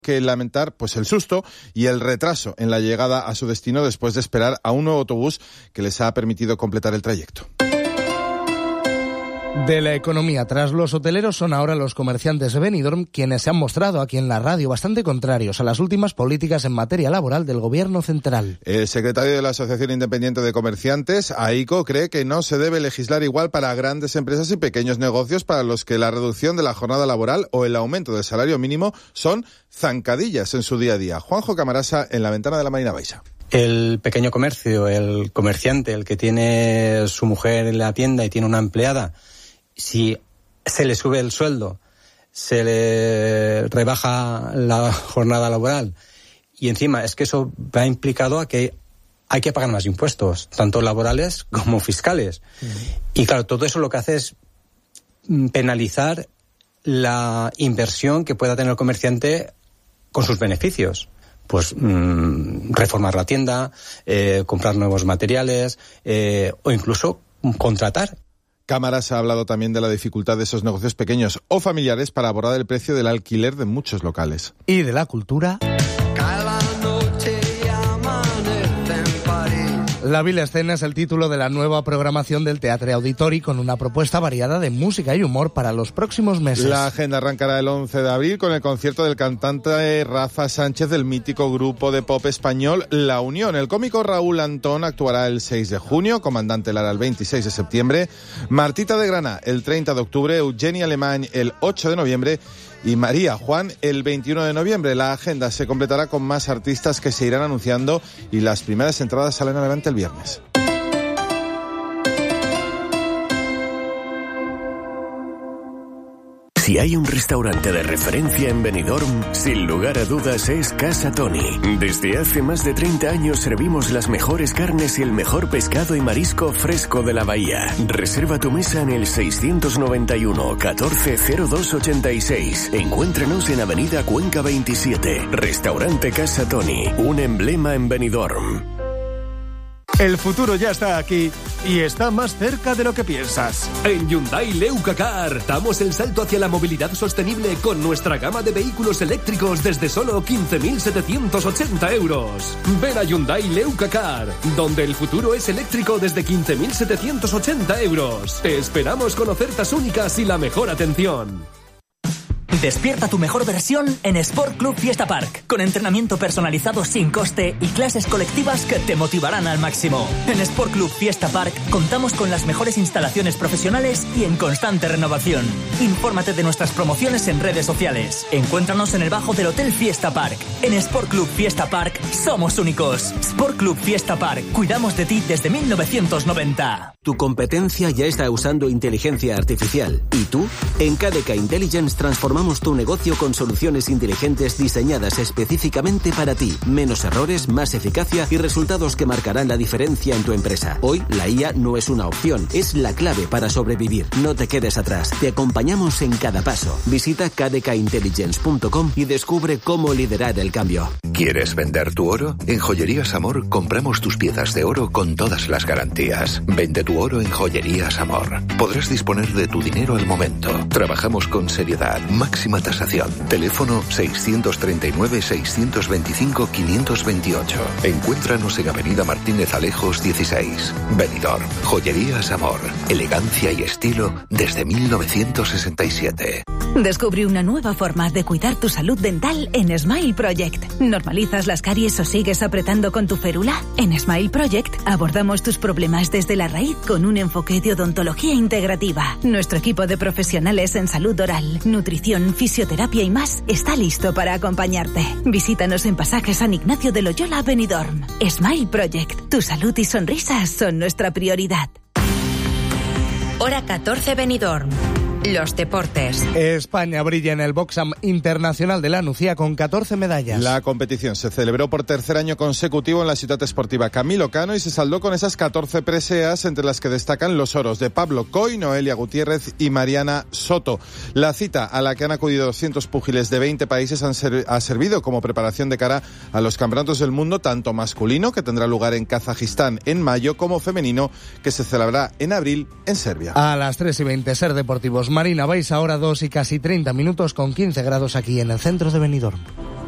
que lamentar pues el susto y el retraso en la llegada a su destino después de esperar a un nuevo autobús que les ha permitido completar el trayecto. De la economía, tras los hoteleros, son ahora los comerciantes de Benidorm quienes se han mostrado aquí en la radio bastante contrarios a las últimas políticas en materia laboral del gobierno central. El secretario de la Asociación Independiente de Comerciantes, AICO, cree que no se debe legislar igual para grandes empresas y pequeños negocios para los que la reducción de la jornada laboral o el aumento del salario mínimo son zancadillas en su día a día. Juanjo Camarasa en la ventana de la Marina Baixa. El pequeño comercio, el comerciante, el que tiene su mujer en la tienda y tiene una empleada, si se le sube el sueldo, se le rebaja la jornada laboral y encima es que eso va implicado a que hay que pagar más impuestos, tanto laborales como fiscales. Y claro, todo eso lo que hace es penalizar la inversión que pueda tener el comerciante con sus beneficios. Pues reformar la tienda, comprar nuevos materiales o incluso contratar. Cámaras ha hablado también de la dificultad de esos negocios pequeños o familiares para abordar el precio del alquiler de muchos locales. Y de la cultura. La Vil Escena es el título de la nueva programación del Teatre Auditori, con una propuesta variada de música y humor para los próximos meses. La agenda arrancará el 11 de abril con el concierto del cantante Rafa Sánchez del mítico grupo de pop español La Unión. El cómico Raúl Antón actuará el 6 de junio, Comandante Lara el 26 de septiembre, Martita de Grana el 30 de octubre, Eugenia Alemany el 8 de noviembre y María Juan el 21 de noviembre. La agenda se completará con más artistas que se irán anunciando y las primeras entradas salen adelante el viernes. Si hay un restaurante de referencia en Benidorm, sin lugar a dudas es Casa Toni. Desde hace más de 30 años servimos las mejores carnes y el mejor pescado y marisco fresco de la bahía. Reserva tu mesa en el 691 14 02 86. Encuéntranos en Avenida Cuenca 27. Restaurante Casa Toni, un emblema en Benidorm. El futuro ya está aquí y está más cerca de lo que piensas. En Hyundai Leucacar damos el salto hacia la movilidad sostenible con nuestra gama de vehículos eléctricos desde solo 15.780 euros. Ven a Hyundai Leucacar, donde el futuro es eléctrico desde 15.780 euros. Te esperamos con ofertas únicas y la mejor atención. Despierta tu mejor versión en Sport Club Fiesta Park, con entrenamiento personalizado sin coste y clases colectivas que te motivarán al máximo. En Sport Club Fiesta Park contamos con las mejores instalaciones profesionales y en constante renovación. Infórmate de nuestras promociones en redes sociales. Encuéntranos en el bajo del Hotel Fiesta Park. En Sport Club Fiesta Park somos únicos. Sport Club Fiesta Park, cuidamos de ti desde 1990. Tu competencia ya está usando inteligencia artificial. ¿Y tú? En KDK Intelligence transformamos tu negocio con soluciones inteligentes diseñadas específicamente para ti. Menos errores, más eficacia y resultados que marcarán la diferencia en tu empresa. Hoy, la IA no es una opción, es la clave para sobrevivir. No te quedes atrás. Te acompañamos en cada paso. Visita kdkintelligence.com y descubre cómo liderar el cambio. ¿Quieres vender tu oro? En Joyerías Amor compramos tus piezas de oro con todas las garantías. Vende tu oro en Joyerías Amor. Podrás disponer de tu dinero al momento. Trabajamos con seriedad, máxima tasación. Teléfono 639-625-528. Encuéntranos en Avenida Martínez Alejos 16. Benidorm. Joyerías Amor. Elegancia y estilo desde 1967. Descubre una nueva forma de cuidar tu salud dental en Smile Project. ¿Normalizas las caries o sigues apretando con tu férula? En Smile Project abordamos tus problemas desde la raíz con un enfoque de odontología integrativa. Nuestro equipo de profesionales en salud oral, nutrición, fisioterapia y más está listo para acompañarte. Visítanos en Pasaje San Ignacio de Loyola, Benidorm. Smile Project. Tu salud y sonrisas son nuestra prioridad. Hora 14 Benidorm. Los deportes. España brilla en el Boxam Internacional de la Nucía con 14 medallas. La competición se celebró por tercer año consecutivo en la ciudad esportiva Camilo Cano y se saldó con esas 14 preseas, entre las que destacan los oros de Pablo Coy, Noelia Gutiérrez y Mariana Soto. La cita, a la que han acudido 200 púgiles de 20 países, ha servido como preparación de cara a los campeonatos del mundo, tanto masculino, que tendrá lugar en Kazajistán en mayo, como femenino, que se celebrará en abril en Serbia. A las 3:20, Ser Deportivos Marina Baixa, ahora 2 y casi 30 minutos con 15 grados aquí en el centro de Benidorm.